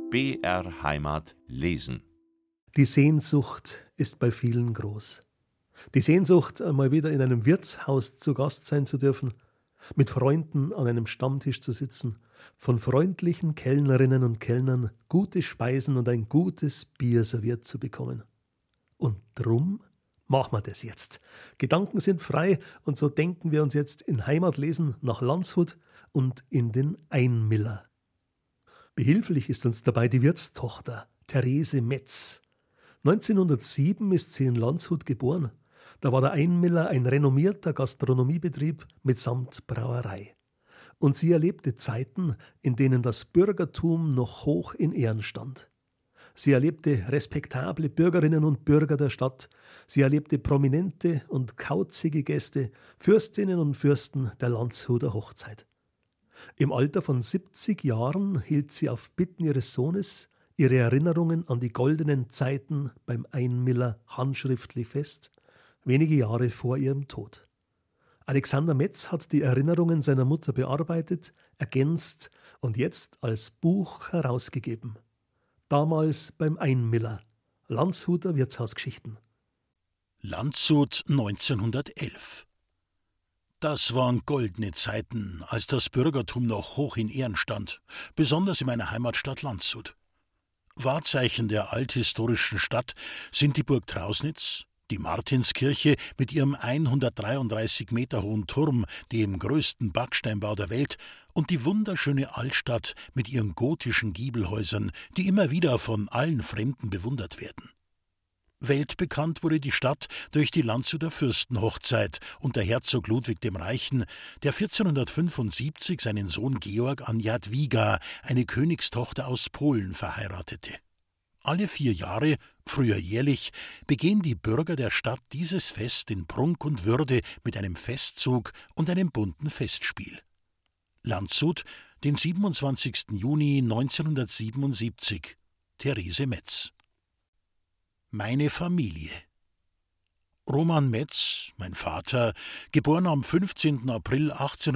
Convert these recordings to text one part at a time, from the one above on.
BR Heimat lesen. Die Sehnsucht ist bei vielen groß. Die Sehnsucht, einmal wieder in einem Wirtshaus zu Gast sein zu dürfen, mit Freunden an einem Stammtisch zu sitzen, von freundlichen Kellnerinnen und Kellnern gute Speisen und ein gutes Bier serviert zu bekommen. Und drum machen wir das jetzt. Gedanken sind frei und so denken wir uns jetzt in Heimatlesen nach Landshut und in den Einmiller. Behilflich ist uns dabei die Wirtstochter, Therese Metz. 1907 ist sie in Landshut geboren. Da war der Einmiller ein renommierter Gastronomiebetrieb mitsamt Brauerei. Und sie erlebte Zeiten, in denen das Bürgertum noch hoch in Ehren stand. Sie erlebte respektable Bürgerinnen und Bürger der Stadt. Sie erlebte prominente und kauzige Gäste, Fürstinnen und Fürsten der Landshuter Hochzeit. Im Alter von 70 Jahren hielt sie auf Bitten ihres Sohnes ihre Erinnerungen an die goldenen Zeiten beim Einmiller handschriftlich fest, wenige Jahre vor ihrem Tod. Alexander Metz hat die Erinnerungen seiner Mutter bearbeitet, ergänzt und jetzt als Buch herausgegeben. Damals beim Einmiller, Landshuter Wirtshausgeschichten. Landshut 1911. Das waren goldene Zeiten, als das Bürgertum noch hoch in Ehren stand, besonders in meiner Heimatstadt Landshut. Wahrzeichen der althistorischen Stadt sind die Burg Trausnitz, die Martinskirche mit ihrem 133 Meter hohen Turm, dem größten Backsteinbau der Welt, und die wunderschöne Altstadt mit ihren gotischen Giebelhäusern, die immer wieder von allen Fremden bewundert werden. Weltbekannt wurde die Stadt durch die Landshuter Fürstenhochzeit unter Herzog Ludwig dem Reichen, der 1475 seinen Sohn Georg an Jadwiga, eine Königstochter aus Polen, verheiratete. Alle 4 Jahre, früher jährlich, begehen die Bürger der Stadt dieses Fest in Prunk und Würde mit einem Festzug und einem bunten Festspiel. Landshut, den 27. Juni 1977. Therese Metz. Meine Familie. Roman Metz, mein Vater, geboren am 15. April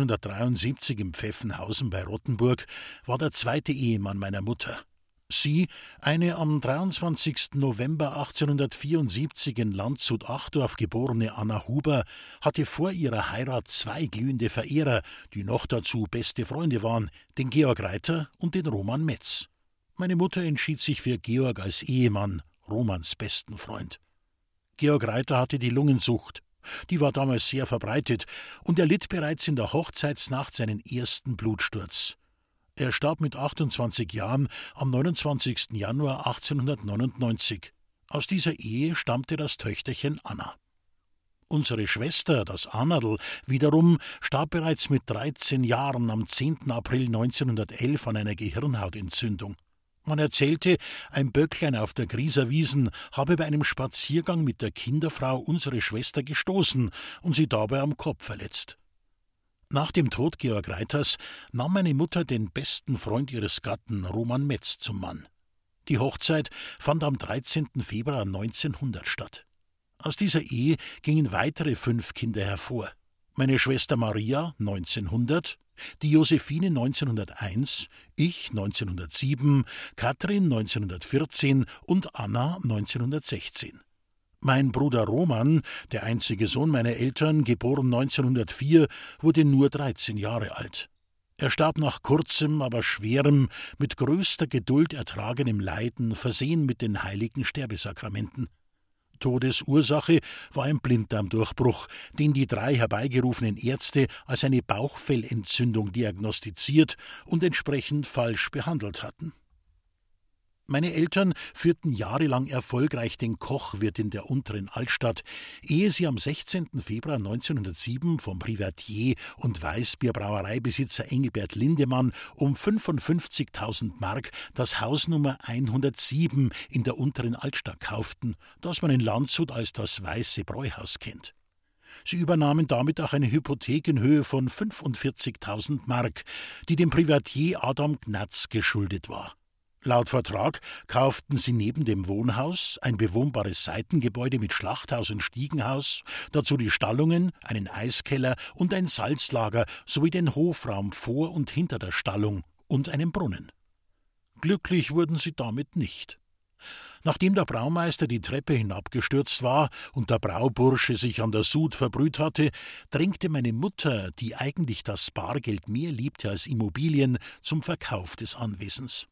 1873 im Pfeffenhausen bei Rottenburg, war der zweite Ehemann meiner Mutter. Sie, eine am 23. November 1874 in Landshut-Achdorf geborene Anna Huber, hatte vor ihrer Heirat 2 glühende Verehrer, die noch dazu beste Freunde waren, den Georg Reiter und den Roman Metz. Meine Mutter entschied sich für Georg als Ehemann, Romans besten Freund. Georg Reiter hatte die Lungensucht. Die war damals sehr verbreitet und er litt bereits in der Hochzeitsnacht seinen ersten Blutsturz. Er starb mit 28 Jahren am 29. Januar 1899. Aus dieser Ehe stammte das Töchterchen Anna. Unsere Schwester, das Annadl, wiederum starb bereits mit 13 Jahren am 10. April 1911 an einer Gehirnhautentzündung. Man erzählte, ein Böcklein auf der Grieser Wiesen habe bei einem Spaziergang mit der Kinderfrau unsere Schwester gestoßen und sie dabei am Kopf verletzt. Nach dem Tod Georg Reiters nahm meine Mutter den besten Freund ihres Gatten, Roman Metz, zum Mann. Die Hochzeit fand am 13. Februar 1900 statt. Aus dieser Ehe gingen weitere 5 Kinder hervor. Meine Schwester Maria 1900, die Josephine 1901, ich 1907, Katrin 1914 und Anna 1916. Mein Bruder Roman, der einzige Sohn meiner Eltern, geboren 1904, wurde nur 13 Jahre alt. Er starb nach kurzem, aber schwerem, mit größter Geduld ertragenem Leiden, versehen mit den heiligen Sterbesakramenten. Todesursache war ein Blinddarmdurchbruch, den die 3 herbeigerufenen Ärzte als eine Bauchfellentzündung diagnostiziert und entsprechend falsch behandelt hatten. Meine Eltern führten jahrelang erfolgreich den Kochwirt in der unteren Altstadt, ehe sie am 16. Februar 1907 vom Privatier und Weißbierbrauereibesitzer Engelbert Lindemann um 55.000 Mark das Haus Nummer 107 in der unteren Altstadt kauften, das man in Landshut als das Weiße Bräuhaus kennt. Sie übernahmen damit auch eine Hypothek in Höhe von 45.000 Mark, die dem Privatier Adam Gnatz geschuldet war. Laut Vertrag kauften sie neben dem Wohnhaus ein bewohnbares Seitengebäude mit Schlachthaus und Stiegenhaus, dazu die Stallungen, einen Eiskeller und ein Salzlager sowie den Hofraum vor und hinter der Stallung und einen Brunnen. Glücklich wurden sie damit nicht. Nachdem der Braumeister die Treppe hinabgestürzt war und der Braubursche sich an der Sud verbrüht hatte, drängte meine Mutter, die eigentlich das Bargeld mehr liebte als Immobilien, zum Verkauf des Anwesens.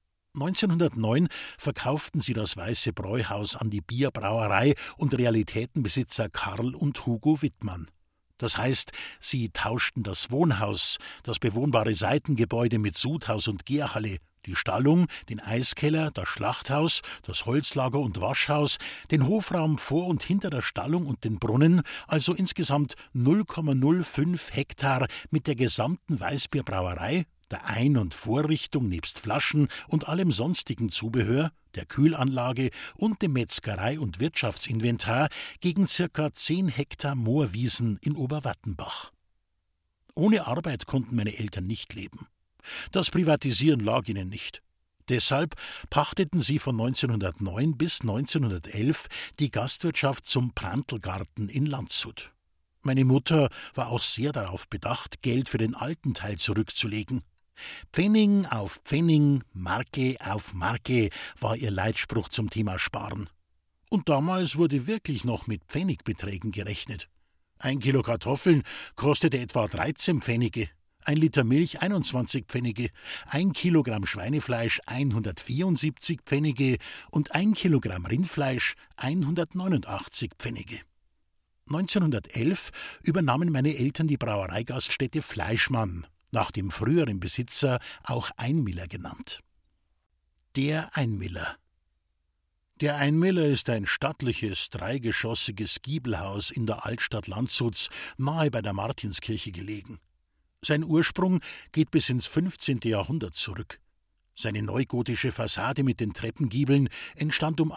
1909 verkauften sie das Weiße Bräuhaus an die Bierbrauerei und Realitätenbesitzer Karl und Hugo Wittmann. Das heißt, sie tauschten das Wohnhaus, das bewohnbare Seitengebäude mit Sudhaus und Gärhalle, die Stallung, den Eiskeller, das Schlachthaus, das Holzlager und Waschhaus, den Hofraum vor und hinter der Stallung und den Brunnen, also insgesamt 0,05 Hektar mit der gesamten Weißbierbrauerei, der Ein- und Vorrichtung nebst Flaschen und allem sonstigen Zubehör, der Kühlanlage und dem Metzgerei- und Wirtschaftsinventar gegen ca. 10 Hektar Moorwiesen in Oberwattenbach. Ohne Arbeit konnten meine Eltern nicht leben. Das Privatisieren lag ihnen nicht. Deshalb pachteten sie von 1909 bis 1911 die Gastwirtschaft zum Prantl-Garten in Landshut. Meine Mutter war auch sehr darauf bedacht, Geld für den alten Teil zurückzulegen. Pfennig auf Pfennig, Markel auf Markel war ihr Leitspruch zum Thema Sparen. Und damals wurde wirklich noch mit Pfennigbeträgen gerechnet. 1 Kilo Kartoffeln kostete etwa 13 Pfennige, 1 Liter Milch 21 Pfennige, 1 Kilogramm Schweinefleisch 174 Pfennige und 1 Kilogramm Rindfleisch 189 Pfennige. 1911 übernahmen meine Eltern die Brauereigaststätte Fleischmann, nach dem früheren Besitzer auch Einmiller genannt. Der Einmiller. Der Einmiller ist ein stattliches, dreigeschossiges Giebelhaus in der Altstadt Landshuts, nahe bei der Martinskirche gelegen. Sein Ursprung geht bis ins 15. Jahrhundert zurück. Seine neugotische Fassade mit den Treppengiebeln entstand um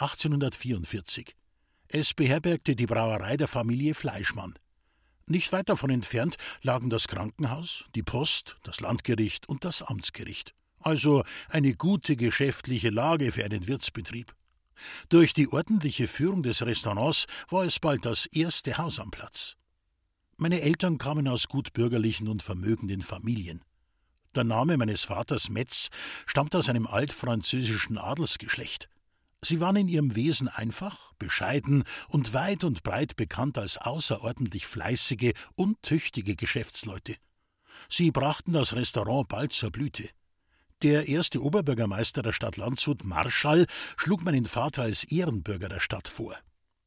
1844. Es beherbergte die Brauerei der Familie Fleischmann. Nicht weit davon entfernt lagen das Krankenhaus, die Post, das Landgericht und das Amtsgericht. Also eine gute geschäftliche Lage für einen Wirtsbetrieb. Durch die ordentliche Führung des Restaurants war es bald das erste Haus am Platz. Meine Eltern kamen aus gutbürgerlichen und vermögenden Familien. Der Name meines Vaters Metz stammt aus einem altfranzösischen Adelsgeschlecht. Sie waren in ihrem Wesen einfach, bescheiden und weit und breit bekannt als außerordentlich fleißige und tüchtige Geschäftsleute. Sie brachten das Restaurant bald zur Blüte. Der erste Oberbürgermeister der Stadt Landshut, Marschall, schlug meinen Vater als Ehrenbürger der Stadt vor.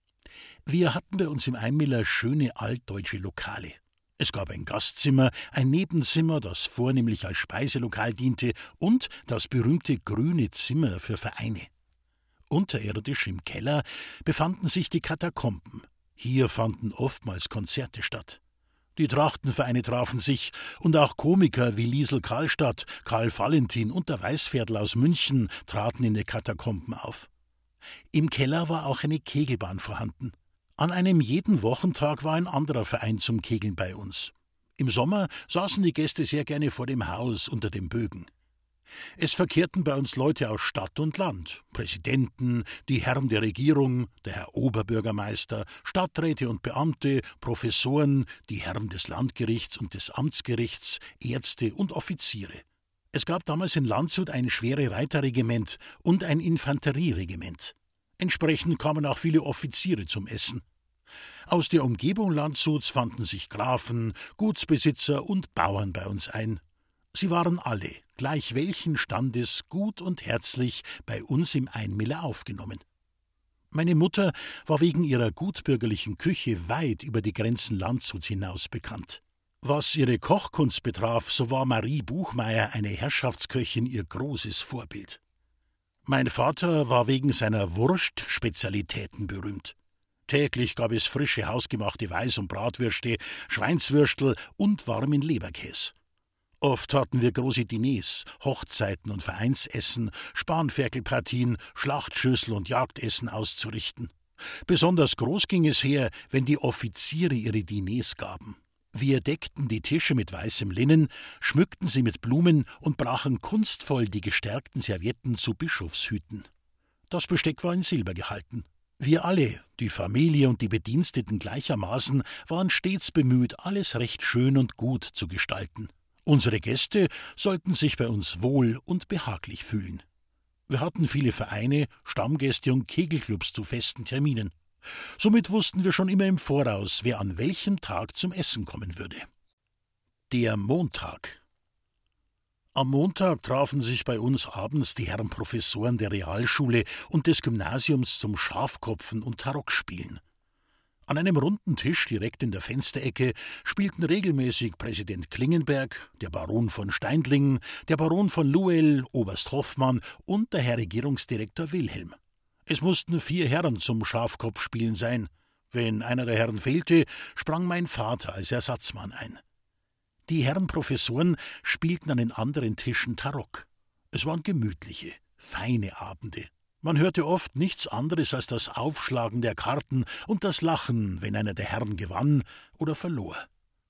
Wir hatten bei uns im Einmiller schöne altdeutsche Lokale. Es gab ein Gastzimmer, ein Nebenzimmer, das vornehmlich als Speiselokal diente, und das berühmte grüne Zimmer für Vereine. Unterirdisch im Keller befanden sich die Katakomben. Hier fanden oftmals Konzerte statt. Die Trachtenvereine trafen sich, und auch Komiker wie Liesl Karlstadt, Karl Valentin und der Weißviertel aus München traten in den Katakomben auf. Im Keller war auch eine Kegelbahn vorhanden. An einem jeden Wochentag war ein anderer Verein zum Kegeln bei uns. Im Sommer saßen die Gäste sehr gerne vor dem Haus unter dem Bögen. Es verkehrten bei uns Leute aus Stadt und Land, Präsidenten, die Herren der Regierung, der Herr Oberbürgermeister, Stadträte und Beamte, Professoren, die Herren des Landgerichts und des Amtsgerichts, Ärzte und Offiziere. Es gab damals in Landshut ein schwere Reiterregiment und ein Infanterieregiment. Entsprechend kamen auch viele Offiziere zum Essen. Aus der Umgebung Landshuts fanden sich Grafen, Gutsbesitzer und Bauern bei uns ein. Sie waren alle, gleich welchen Standes, gut und herzlich bei uns im Einmiller aufgenommen. Meine Mutter war wegen ihrer gutbürgerlichen Küche weit über die Grenzen Landshuts hinaus bekannt. Was ihre Kochkunst betraf, so war Marie Buchmeier, eine Herrschaftsköchin, ihr großes Vorbild. Mein Vater war wegen seiner Wurstspezialitäten berühmt. Täglich gab es frische, hausgemachte Weiß- und Bratwürste, Schweinswürstel und warmen Leberkäse. Oft hatten wir große Diners, Hochzeiten und Vereinsessen, Spanferkelpartien, Schlachtschüssel und Jagdessen auszurichten. Besonders groß ging es her, wenn die Offiziere ihre Diners gaben. Wir deckten die Tische mit weißem Linnen, schmückten sie mit Blumen und brachen kunstvoll die gestärkten Servietten zu Bischofshüten. Das Besteck war in Silber gehalten. Wir alle, die Familie und die Bediensteten gleichermaßen, waren stets bemüht, alles recht schön und gut zu gestalten. Unsere Gäste sollten sich bei uns wohl und behaglich fühlen. Wir hatten viele Vereine, Stammgäste und Kegelclubs zu festen Terminen. Somit wussten wir schon immer im Voraus, wer an welchem Tag zum Essen kommen würde. Der Montag. Am Montag trafen sich bei uns abends die Herren Professoren der Realschule und des Gymnasiums zum Schafkopfen und Tarockspielen. An einem runden Tisch direkt in der Fensterecke spielten regelmäßig Präsident Klingenberg, der Baron von Steindlingen, der Baron von Luel, Oberst Hoffmann und der Herr Regierungsdirektor Wilhelm. Es mussten 4 Herren zum Schafkopfspielen sein. Wenn einer der Herren fehlte, sprang mein Vater als Ersatzmann ein. Die Herren Professoren spielten an den anderen Tischen Tarock. Es waren gemütliche, feine Abende. Man hörte oft nichts anderes als das Aufschlagen der Karten und das Lachen, wenn einer der Herren gewann oder verlor.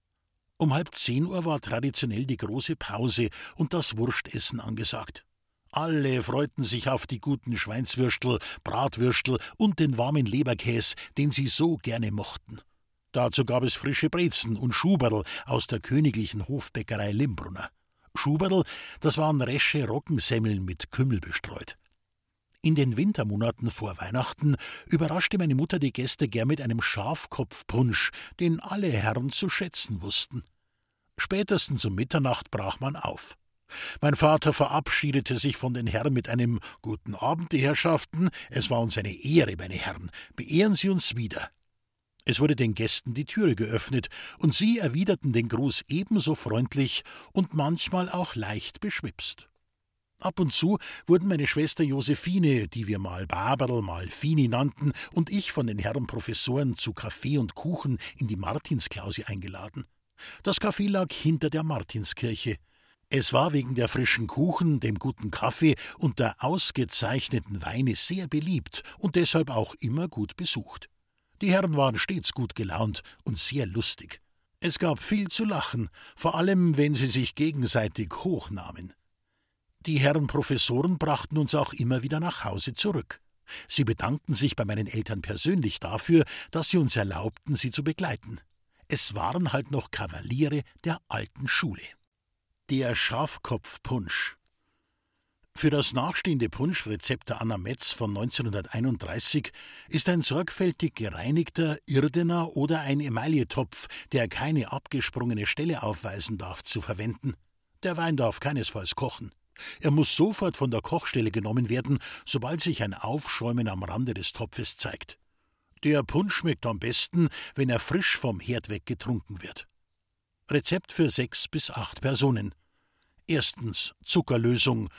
Um 9:30 war traditionell die große Pause und das Wurstessen angesagt. Alle freuten sich auf die guten Schweinswürstel, Bratwürstel und den warmen Leberkäs, den sie so gerne mochten. Dazu gab es frische Brezen und Schuberl aus der königlichen Hofbäckerei Limbrunner. Schuberl, das waren resche Roggensemmeln mit Kümmel bestreut. In den Wintermonaten vor Weihnachten überraschte meine Mutter die Gäste gern mit einem Schafkopfpunsch, den alle Herren zu schätzen wussten. Spätestens um Mitternacht brach man auf. Mein Vater verabschiedete sich von den Herren mit einem »Guten Abend, die Herrschaften, es war uns eine Ehre, meine Herren, beehren Sie uns wieder«. Es wurde den Gästen die Türe geöffnet, und sie erwiderten den Gruß ebenso freundlich und manchmal auch leicht beschwipst. Ab und zu wurden meine Schwester Josephine, die wir mal Baberl, mal Fini nannten, und ich von den Herren Professoren zu Kaffee und Kuchen in die Martinsklause eingeladen. Das Café lag hinter der Martinskirche. Es war wegen der frischen Kuchen, dem guten Kaffee und der ausgezeichneten Weine sehr beliebt und deshalb auch immer gut besucht. Die Herren waren stets gut gelaunt und sehr lustig. Es gab viel zu lachen, vor allem wenn sie sich gegenseitig hochnahmen. Die Herren Professoren brachten uns auch immer wieder nach Hause zurück. Sie bedankten sich bei meinen Eltern persönlich dafür, dass sie uns erlaubten, sie zu begleiten. Es waren halt noch Kavaliere der alten Schule. Der Schafkopfpunsch. Für das nachstehende Punschrezept der Anna Metz von 1931 ist ein sorgfältig gereinigter Irdener oder ein Emailletopf, der keine abgesprungene Stelle aufweisen darf, zu verwenden. Der Wein darf keinesfalls kochen. Er muss sofort von der Kochstelle genommen werden, sobald sich ein Aufschäumen am Rande des Topfes zeigt. Der Punsch schmeckt am besten, wenn er frisch vom Herd weg getrunken wird. Rezept für 6 bis 8 Personen. Erstens Zuckerlösung.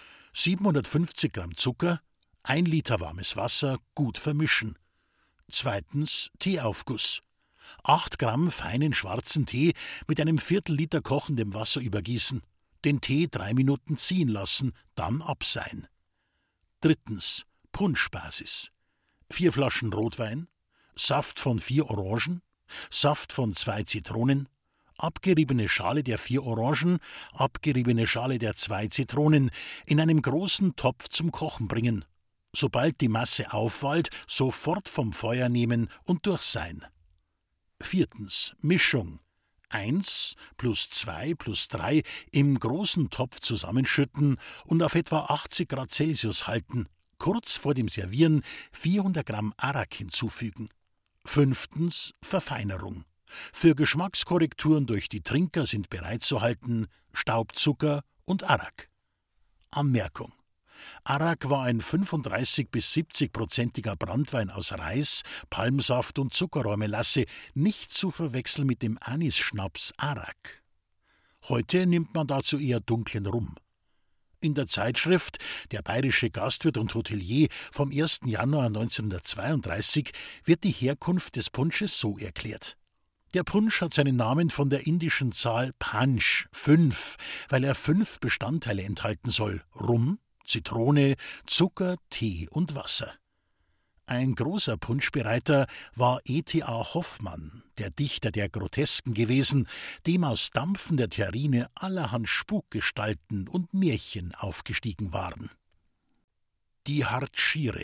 750 Gramm Zucker, 1 Liter warmes Wasser, gut vermischen. Zweitens Teeaufguss. 8 Gramm feinen schwarzen Tee mit einem Viertel-Liter kochendem Wasser übergießen. Den Tee 3 Minuten ziehen lassen, dann abseihen. Drittens Punschbasis. 4 Flaschen Rotwein, Saft von 4 Orangen, Saft von 2 Zitronen, abgeriebene Schale der 4 Orangen, abgeriebene Schale der 2 Zitronen in einem großen Topf zum Kochen bringen. Sobald die Masse aufwallt, sofort vom Feuer nehmen und durchseihen. Viertens Mischung. 1 plus 2 plus 3 im großen Topf zusammenschütten und auf etwa 80 Grad Celsius halten. Kurz vor dem Servieren 400 Gramm Arak hinzufügen. Fünftens Verfeinerung. Für Geschmackskorrekturen durch die Trinker sind bereitzuhalten Staubzucker und Arak. Anmerkung: Arak war ein 35- bis 70-prozentiger Branntwein aus Reis, Palmsaft und Zuckerrohrmelasse, nicht zu verwechseln mit dem Anisschnaps Arak. Heute nimmt man dazu eher dunklen Rum. In der Zeitschrift Der Bayerische Gastwirt und Hotelier vom 1. Januar 1932 wird die Herkunft des Punsches so erklärt: Der Punsch hat seinen Namen von der indischen Zahl Panch, 5, weil er 5 Bestandteile enthalten soll: Rum, Zitrone, Zucker, Tee und Wasser. Ein großer Punschbereiter war E.T.A. Hoffmann, der Dichter der Grotesken gewesen, dem aus Dampfen der Terrine allerhand Spukgestalten und Märchen aufgestiegen waren. Die Hartschiere.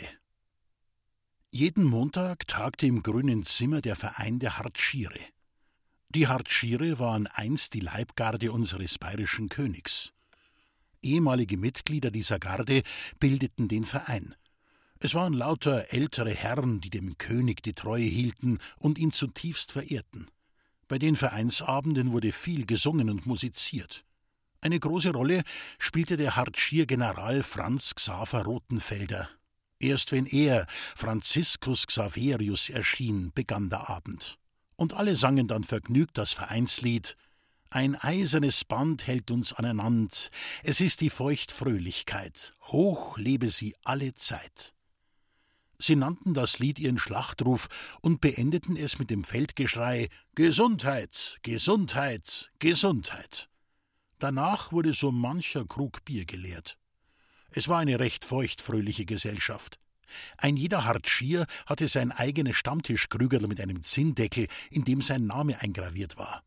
Jeden Montag tagte im grünen Zimmer der Verein der Hartschiere. Die Hartschiere waren einst die Leibgarde unseres bayerischen Königs. Ehemalige Mitglieder dieser Garde bildeten den Verein. Es waren lauter ältere Herren, die dem König die Treue hielten und ihn zutiefst verehrten. Bei den Vereinsabenden wurde viel gesungen und musiziert. Eine große Rolle spielte der Hartschiergeneral Franz Xaver Rothenfelder. Erst wenn er, Franziskus Xaverius, erschien, begann der Abend. Und alle sangen dann vergnügt das Vereinslied: »Ein eisernes Band hält uns aneinander, es ist die Feuchtfröhlichkeit, hoch lebe sie alle Zeit.« Sie nannten das Lied ihren Schlachtruf und beendeten es mit dem Feldgeschrei: »Gesundheit, Gesundheit, Gesundheit!« Danach wurde so mancher Krug Bier geleert. Es war eine recht feuchtfröhliche Gesellschaft. Ein jeder Hartschier hatte sein eigenes Stammtischkrügerl mit einem Zinndeckel, in dem sein Name eingraviert war.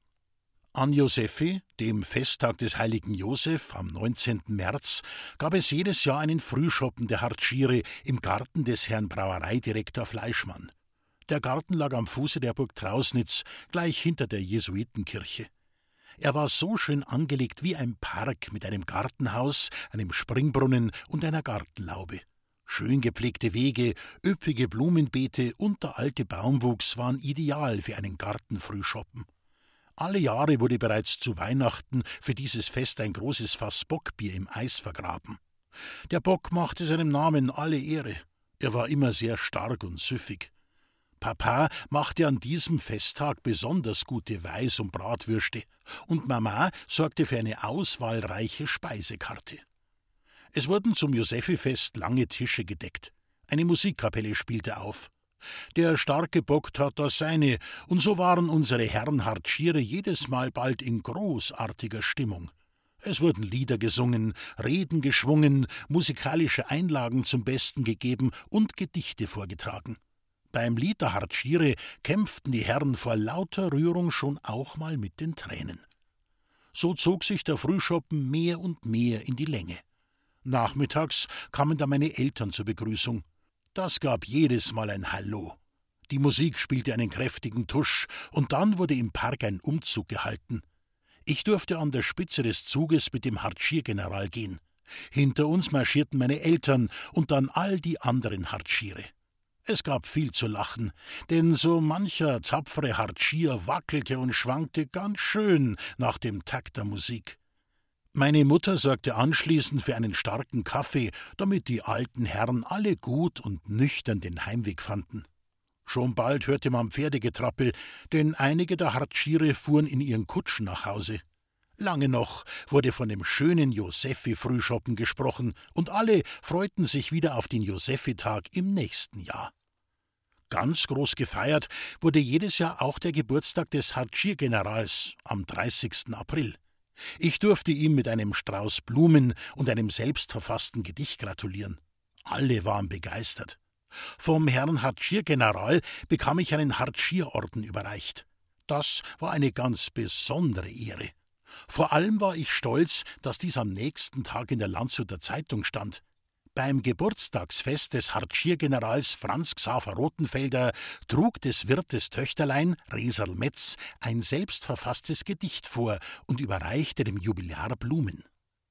An Josephi, dem Festtag des heiligen Joseph am 19. März, gab es jedes Jahr einen Frühschoppen der Hartschiere im Garten des Herrn Brauereidirektor Fleischmann. Der Garten lag am Fuße der Burg Trausnitz, gleich hinter der Jesuitenkirche. Er war so schön angelegt wie ein Park mit einem Gartenhaus, einem Springbrunnen und einer Gartenlaube. Schön gepflegte Wege, üppige Blumenbeete und der alte Baumwuchs waren ideal für einen Gartenfrühschoppen. Alle Jahre wurde bereits zu Weihnachten für dieses Fest ein großes Fass Bockbier im Eis vergraben. Der Bock machte seinem Namen alle Ehre. Er war immer sehr stark und süffig. Papa machte an diesem Festtag besonders gute Weiß- und Bratwürste und Mama sorgte für eine auswahlreiche Speisekarte. Es wurden zum Josephi-Fest lange Tische gedeckt. Eine Musikkapelle spielte auf. Der starke Bock tat das Seine, und so waren unsere Herren Hartschiere jedes Mal bald in großartiger Stimmung. Es wurden Lieder gesungen, Reden geschwungen, musikalische Einlagen zum Besten gegeben und Gedichte vorgetragen. Beim Lied der Hartschiere kämpften die Herren vor lauter Rührung schon auch mal mit den Tränen. So zog sich der Frühschoppen mehr und mehr in die Länge. Nachmittags kamen dann meine Eltern zur Begrüßung. Das gab jedes Mal ein Hallo. Die Musik spielte einen kräftigen Tusch, und dann wurde im Park ein Umzug gehalten. Ich durfte an der Spitze des Zuges mit dem Hartschiergeneral gehen. Hinter uns marschierten meine Eltern und dann all die anderen Hartschiere. Es gab viel zu lachen, denn so mancher tapfere Hartschier wackelte und schwankte ganz schön nach dem Takt der Musik. Meine Mutter sorgte anschließend für einen starken Kaffee, damit die alten Herren alle gut und nüchtern den Heimweg fanden. Schon bald hörte man Pferdegetrappel, denn einige der Hartschiere fuhren in ihren Kutschen nach Hause. Lange noch wurde von dem schönen Josephi-Frühschoppen gesprochen, und alle freuten sich wieder auf den Josephi-Tag im nächsten Jahr. Ganz groß gefeiert wurde jedes Jahr auch der Geburtstag des Hartschiergenerals am 30. April. Ich durfte ihm mit einem Strauß Blumen und einem selbstverfassten Gedicht gratulieren. Alle waren begeistert. Vom Herrn Hartschiergeneral bekam ich einen Hartschierorden überreicht. Das war eine ganz besondere Ehre. Vor allem war ich stolz, dass dies am nächsten Tag in der Landshuter Zeitung stand. Beim Geburtstagsfest des Hartschiergenerals Franz Xaver Rothenfelder trug des Wirtes Töchterlein, Reserl Metz, ein selbstverfasstes Gedicht vor und überreichte dem Jubilar Blumen.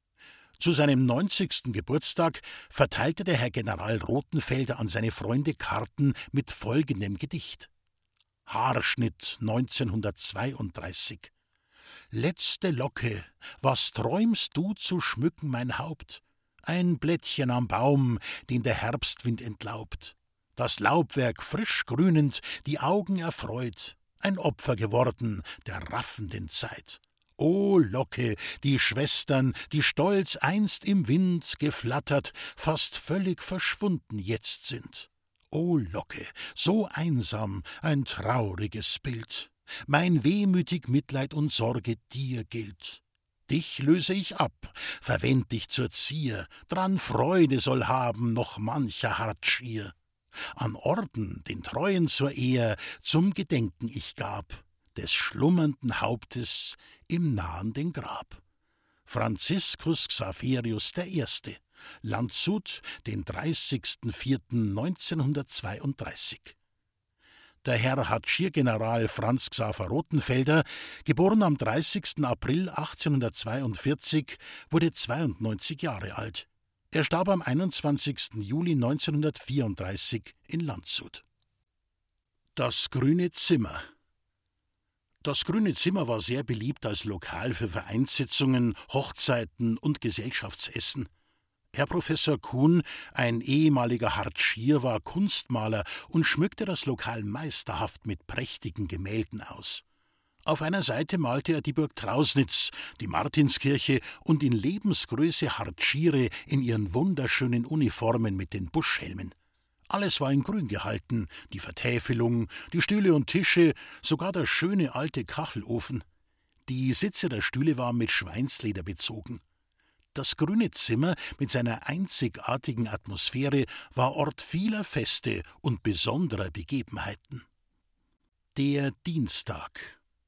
Zu seinem 90. Geburtstag verteilte der Herr General Rothenfelder an seine Freunde Karten mit folgendem Gedicht. Haarschnitt 1932. Letzte Locke, was träumst du zu schmücken mein Haupt? Ein Blättchen am Baum, den der Herbstwind entlaubt. Das Laubwerk frisch grünend, die Augen erfreut, ein Opfer geworden der raffenden Zeit. O Locke, die Schwestern, die stolz einst im Wind geflattert, fast völlig verschwunden jetzt sind. O Locke, so einsam, ein trauriges Bild. Mein wehmütig Mitleid und Sorge dir gilt. Dich löse ich ab, verwend dich zur Zier, dran Freude soll haben noch mancher Hartschier. An Orden den Treuen zur Ehr zum Gedenken ich gab, des schlummernden Hauptes im nahenden Grab. Franziskus Xaverius I., Landshut, den 30.04.1932. Der Herr Hatschiergeneral Franz Xaver Rothenfelder, geboren am 30. April 1842, wurde 92 Jahre alt. Er starb am 21. Juli 1934 in Landshut. Das Grüne Zimmer. Das Grüne Zimmer war sehr beliebt als Lokal für Vereinssitzungen, Hochzeiten und Gesellschaftsessen. Herr Professor Kuhn, ein ehemaliger Hartschier, war Kunstmaler und schmückte das Lokal meisterhaft mit prächtigen Gemälden aus. Auf einer Seite malte er die Burg Trausnitz, die Martinskirche und in Lebensgröße Hartschiere in ihren wunderschönen Uniformen mit den Buschhelmen. Alles war in Grün gehalten, die Vertäfelung, die Stühle und Tische, sogar der schöne alte Kachelofen. Die Sitze der Stühle waren mit Schweinsleder bezogen. Das Grüne Zimmer mit seiner einzigartigen Atmosphäre war Ort vieler Feste und besonderer Begebenheiten. Der Dienstag.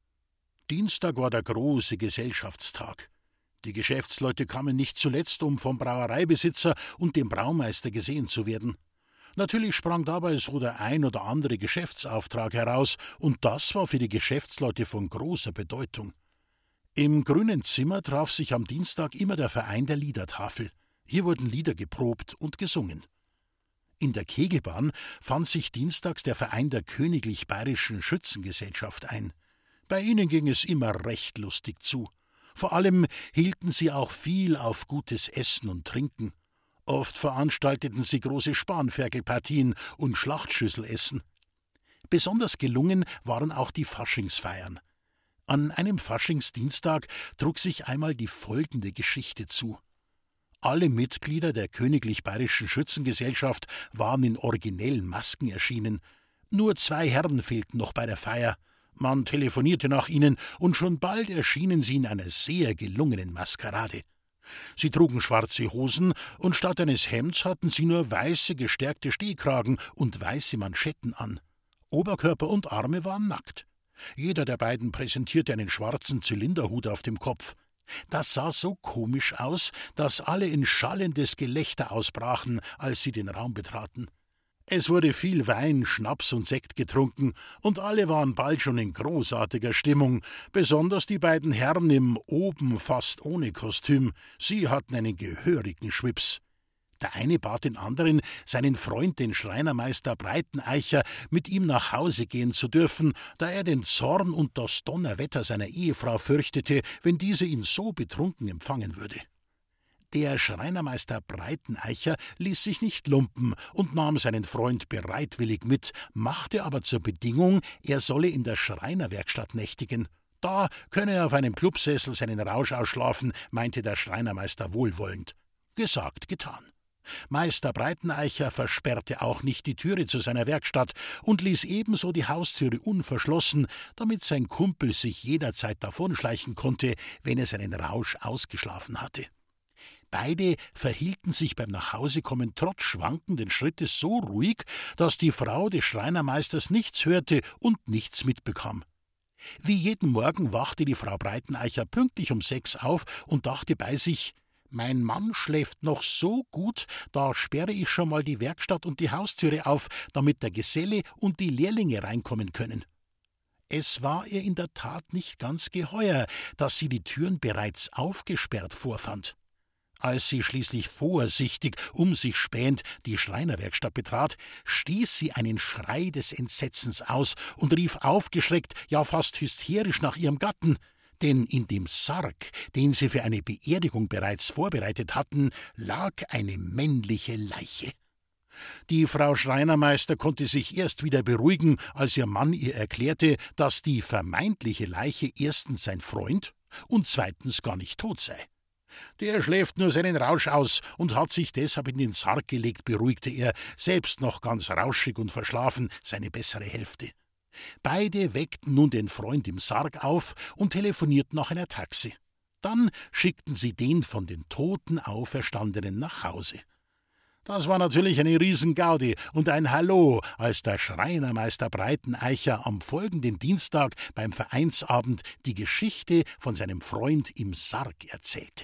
Dienstag war der große Gesellschaftstag. Die Geschäftsleute kamen nicht zuletzt, um vom Brauereibesitzer und dem Braumeister gesehen zu werden. Natürlich sprang dabei so der ein oder andere Geschäftsauftrag heraus, und das war für die Geschäftsleute von großer Bedeutung. Im Grünen Zimmer traf sich am Dienstag immer der Verein der Liedertafel. Hier wurden Lieder geprobt und gesungen. In der Kegelbahn fand sich dienstags der Verein der Königlich Bayerischen Schützengesellschaft ein. Bei ihnen ging es immer recht lustig zu. Vor allem hielten sie auch viel auf gutes Essen und Trinken. Oft veranstalteten sie große Spanferkelpartien und Schlachtschüsselessen. Besonders gelungen waren auch die Faschingsfeiern. An einem Faschingsdienstag trug sich einmal die folgende Geschichte zu. Alle Mitglieder der Königlich Bayerischen Schützengesellschaft waren in originellen Masken erschienen. Nur 2 Herren fehlten noch bei der Feier. Man telefonierte nach ihnen, und schon bald erschienen sie in einer sehr gelungenen Maskerade. Sie trugen schwarze Hosen, und statt eines Hemds hatten sie nur weiße, gestärkte Stehkragen und weiße Manschetten an. Oberkörper und Arme waren nackt. Jeder der beiden präsentierte einen schwarzen Zylinderhut auf dem Kopf. Das sah so komisch aus, dass alle in schallendes Gelächter ausbrachen, als sie den Raum betraten. Es wurde viel Wein, Schnaps und Sekt getrunken, und alle waren bald schon in großartiger Stimmung, besonders die beiden Herren im oben fast ohne Kostüm. Sie hatten einen gehörigen Schwips. Der eine bat den anderen, seinen Freund, den Schreinermeister Breiteneicher, mit ihm nach Hause gehen zu dürfen, da er den Zorn und das Donnerwetter seiner Ehefrau fürchtete, wenn diese ihn so betrunken empfangen würde. Der Schreinermeister Breiteneicher ließ sich nicht lumpen und nahm seinen Freund bereitwillig mit, machte aber zur Bedingung, er solle in der Schreinerwerkstatt nächtigen. Da könne er auf einem Clubsessel seinen Rausch ausschlafen, meinte der Schreinermeister wohlwollend. Gesagt, getan. Meister Breiteneicher versperrte auch nicht die Türe zu seiner Werkstatt und ließ ebenso die Haustüre unverschlossen, damit sein Kumpel sich jederzeit davonschleichen konnte, wenn er seinen Rausch ausgeschlafen hatte. Beide verhielten sich beim Nachhausekommen trotz schwankenden Schrittes so ruhig, dass die Frau des Schreinermeisters nichts hörte und nichts mitbekam. Wie jeden Morgen wachte die Frau Breiteneicher pünktlich um 6 auf und dachte bei sich: »Mein Mann schläft noch so gut, da sperre ich schon mal die Werkstatt und die Haustüre auf, damit der Geselle und die Lehrlinge reinkommen können.« Es war ihr in der Tat nicht ganz geheuer, dass sie die Türen bereits aufgesperrt vorfand. Als sie schließlich vorsichtig, um sich spähend, die Schreinerwerkstatt betrat, stieß sie einen Schrei des Entsetzens aus und rief aufgeschreckt, ja fast hysterisch nach ihrem Gatten, denn in dem Sarg, den sie für eine Beerdigung bereits vorbereitet hatten, lag eine männliche Leiche. Die Frau Schreinermeister konnte sich erst wieder beruhigen, als ihr Mann ihr erklärte, dass die vermeintliche Leiche erstens sein Freund und zweitens gar nicht tot sei. »Der schläft nur seinen Rausch aus und hat sich deshalb in den Sarg gelegt«, beruhigte er, selbst noch ganz rauschig und verschlafen, seine bessere Hälfte. Beide weckten nun den Freund im Sarg auf und telefonierten nach einer Taxe. Dann schickten sie den von den Toten Auferstandenen nach Hause. Das war natürlich eine Riesengaudi und ein Hallo, als der Schreinermeister Breiteneicher am folgenden Dienstag beim Vereinsabend die Geschichte von seinem Freund im Sarg erzählte.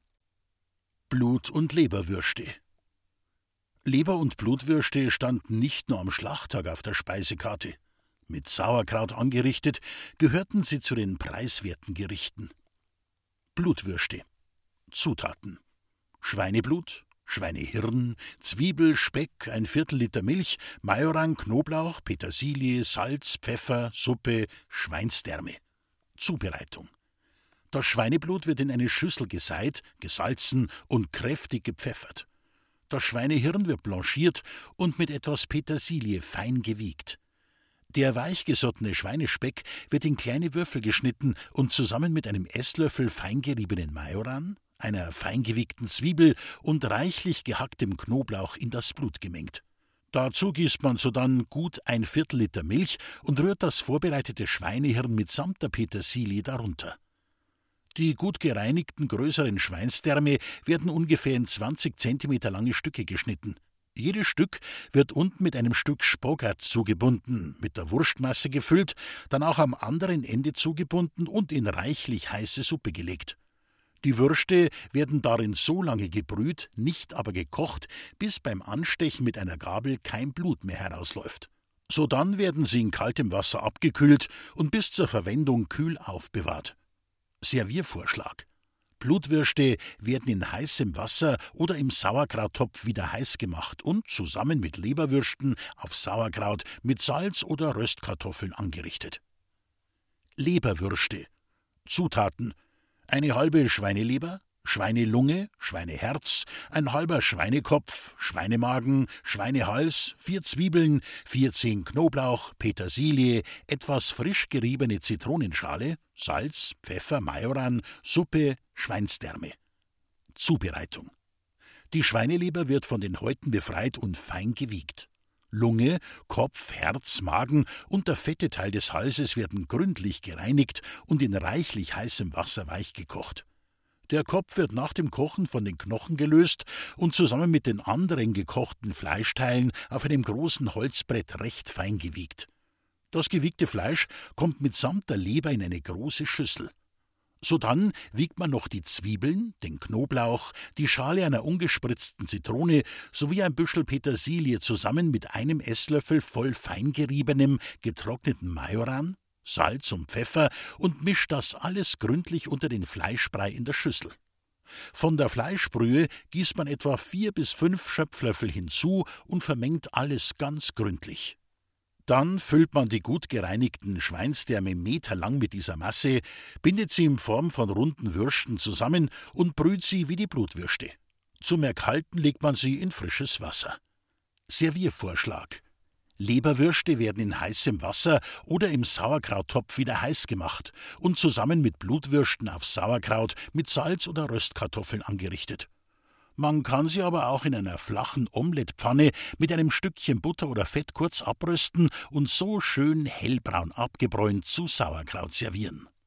Blut- und Leberwürste. Leber- und Blutwürste standen nicht nur am Schlachttag auf der Speisekarte. mit Sauerkraut angerichtet, gehörten sie zu den preiswerten Gerichten. Blutwürste. Zutaten: Schweineblut, Schweinehirn, Zwiebel, Speck, 1/4 Liter Milch, Majoran, Knoblauch, Petersilie, Salz, Pfeffer, Suppe, Schweinsdärme. Zubereitung: Das Schweineblut wird in eine Schüssel geseit, gesalzen und kräftig gepfeffert. Das Schweinehirn wird blanchiert und mit etwas Petersilie fein gewiegt. Der weichgesottene Schweinespeck wird in kleine Würfel geschnitten und zusammen mit einem Esslöffel fein geriebenen Majoran, einer fein gewiegten Zwiebel und reichlich gehacktem Knoblauch in das Blut gemengt. Dazu gießt man sodann gut 1/4 Liter Milch und rührt das vorbereitete Schweinehirn mitsamt der Petersilie darunter. Die gut gereinigten größeren Schweinsdärme werden ungefähr in 20 cm lange Stücke geschnitten. Jedes Stück wird unten mit einem Stück Spagat zugebunden, mit der Wurstmasse gefüllt, dann auch am anderen Ende zugebunden und in reichlich heiße Suppe gelegt. Die Würste werden darin so lange gebrüht, nicht aber gekocht, bis beim Anstechen mit einer Gabel kein Blut mehr herausläuft. Sodann werden sie in kaltem Wasser abgekühlt und bis zur Verwendung kühl aufbewahrt. Serviervorschlag: Blutwürste werden in heißem Wasser oder im Sauerkrauttopf wieder heiß gemacht und zusammen mit Leberwürsten auf Sauerkraut mit Salz oder Röstkartoffeln angerichtet. Leberwürste. Zutaten: eine halbe Schweineleber, Schweinelunge, Schweineherz, ein halber Schweinekopf, Schweinemagen, Schweinehals, 4 Zwiebeln, 4 Zehen Knoblauch, Petersilie, etwas frisch geriebene Zitronenschale, Salz, Pfeffer, Majoran, Suppe, Schweinsdärme. Zubereitung: Die Schweineleber wird von den Häuten befreit und fein gewiegt. Lunge, Kopf, Herz, Magen und der fette Teil des Halses werden gründlich gereinigt und in reichlich heißem Wasser weich gekocht. Der Kopf wird nach dem Kochen von den Knochen gelöst und zusammen mit den anderen gekochten Fleischteilen auf einem großen Holzbrett recht fein gewiegt. Das gewiegte Fleisch kommt mitsamt der Leber in eine große Schüssel. Sodann wiegt man noch die Zwiebeln, den Knoblauch, die Schale einer ungespritzten Zitrone sowie ein Büschel Petersilie zusammen mit einem Esslöffel voll fein geriebenem, getrockneten Majoran, Salz und Pfeffer und mischt das alles gründlich unter den Fleischbrei in der Schüssel. Von der Fleischbrühe gießt man etwa 4 bis 5 Schöpflöffel hinzu und vermengt alles ganz gründlich. Dann füllt man die gut gereinigten Schweinsdärme meterlang mit dieser Masse, bindet sie in Form von runden Würsten zusammen und brüht sie wie die Blutwürste. Zum Erkalten legt man sie in frisches Wasser. Serviervorschlag: Leberwürste werden in heißem Wasser oder im Sauerkrauttopf wieder heiß gemacht und zusammen mit Blutwürsten auf Sauerkraut mit Salz oder Röstkartoffeln angerichtet. Man kann sie aber auch in einer flachen Omelettpfanne mit einem Stückchen Butter oder Fett kurz abrösten und so schön hellbraun abgebräunt zu Sauerkraut servieren.